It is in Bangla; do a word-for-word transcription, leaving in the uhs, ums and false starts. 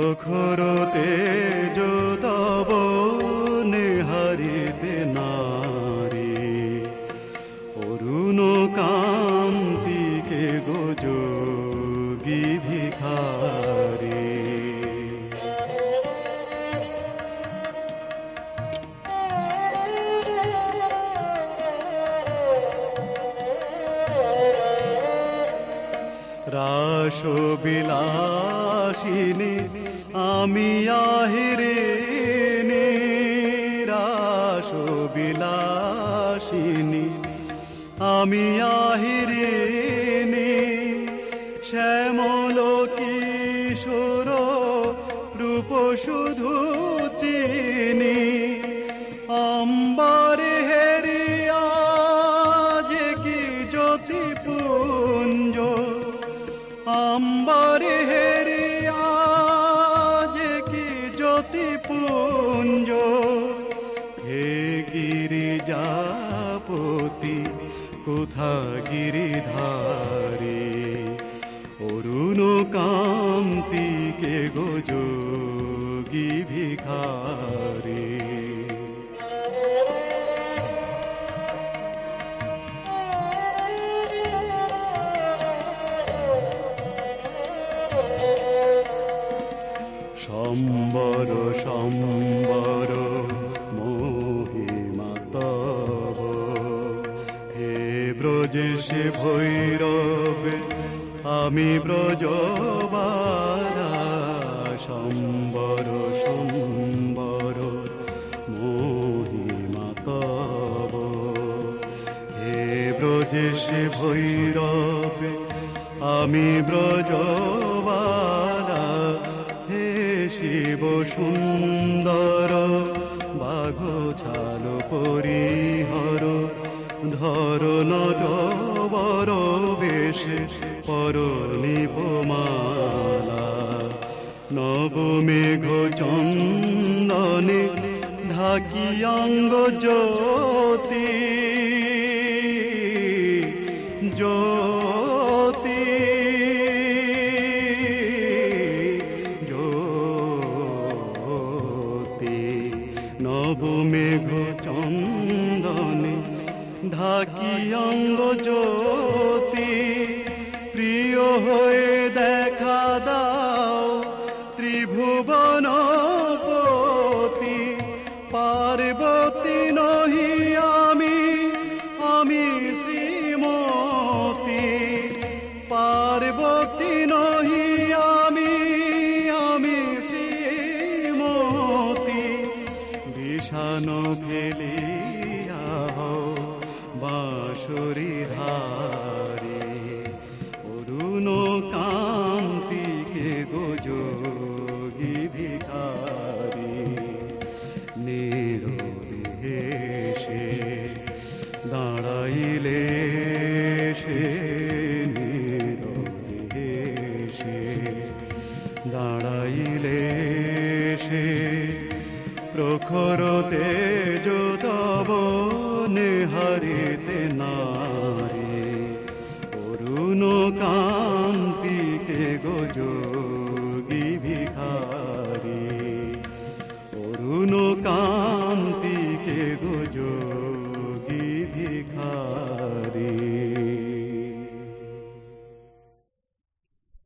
প্রখর তেজ তব নেহারিতে নারী অরুণ কান্তিকে গোযোগী ভিখারী। রাসবিলাসিনী আমি আহিরিণী, রাসবিলাসিনী আমি আহিরিণী, শ্যামল কিশোর রূপ শুধু চিনি, অম্বরে হেরিয়া যে কি জ্যোতি পুঞ্জ, অম্বরে হেরিয়া যে কি জ্যোতি পুঞ্জ, হে গিরিজাপতি কোথা গিরিধারী, অরুণ কান্তিকে গোযোগী ভিখারী। সম্বর সম্বর মহিমা তব, হে ব্রজেশে ভৈরব আমি ব্রজবারা, সম্বর সম্বর মহিমা তব, হে ব্রজেশে ভৈরব আমি ব্রজবারা, হে শিব সুন্দর বাঘ ছাল পরিহর, ধর নটবর বেশে পর নিপমালা, নবমেঘ চন্দনে ঢাকি অঙ্গ জ্যোতি, জ্যোতি নবমেঘ চন্দনে ঢাকি অঙ্গ জ্যোতি, প্রিয় হয়ে দেখা দাও ত্রিভুবনপতি, পার্বতী নহি আমি আমি শ্রীমতী, পার্বতী নহি আমি আমি শ্রীমতী, বিষাণ ফেলিয়া বাঁশরী ধারে, অরুণ কান্তিকে গোযোগী ভিখারী। নীরবে হেসে দাঁড়াইলে সে, নীরবে হেসে দাঁড়াইলে সে, প্রখর তেজ তব নেহারিতে নারী অরুণ কান্তিকে